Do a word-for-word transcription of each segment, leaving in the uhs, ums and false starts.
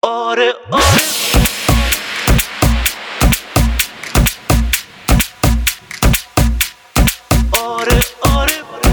آره آره آره آره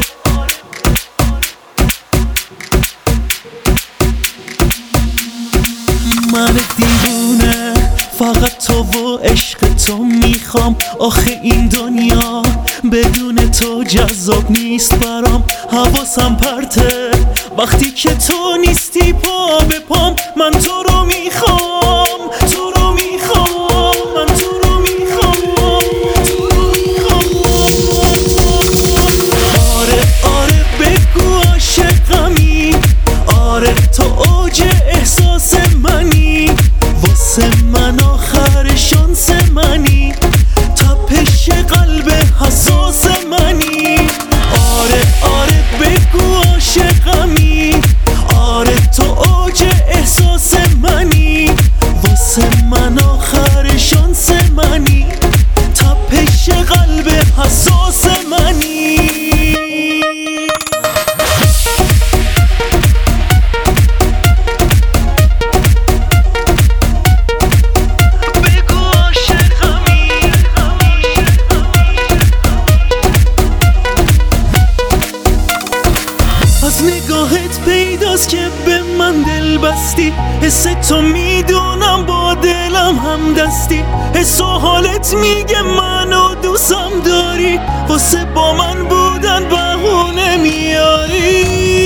من دیوونه فقط تو و عشق تو میخوام. آخه این دنیا بدون تو جذاب نیست برام. حواسم پرته وقتی که تو نیستی، پا به پام من تو رو میخوام، تو رو میخوام، من تو رو میخوام، تو رو میخوام. آره آره بگو عاشقمی، آره تو اوج احساس منی، واسه من آخر شانس منی، تپش قلب حساس منی. آره آره بگو عاشقمی، آره تو اوج احساس منی، واسه من آخر شانس منی، تپش قلب حساس منی. از نگاهت پیداست که به من دل بستی، حس تو میدونم با دلم هم دستی، حس و حالت میگه منو دوستم داری، واسه با من بودن بهونه میاری.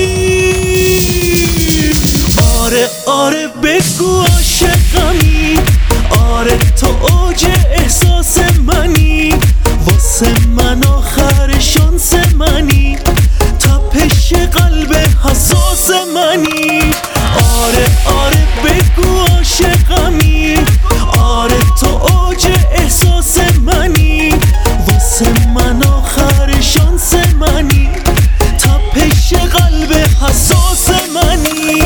آره آره بگو عاشقمی، آره تو اوج احساس منی، واسه من آخر شانس منی، تپش قلب حساس منی. آره آره بگو عاشقمی، آره تو اوج احساس منی، واسه من آخر شانس منی، تپش قلب حساس منی.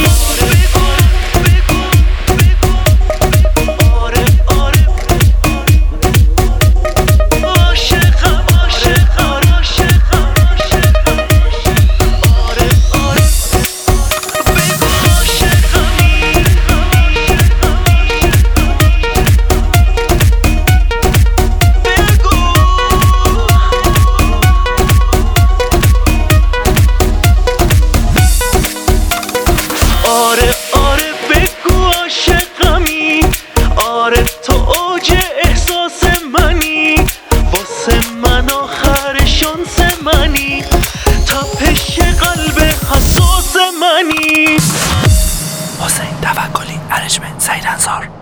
آره آره بگو عاشقمی، آره تو اوج احساس منی، واسه من آخر شانس منی، تپش قلب حساس منی. حسین توکلی، ارنجمنت سعید انصار.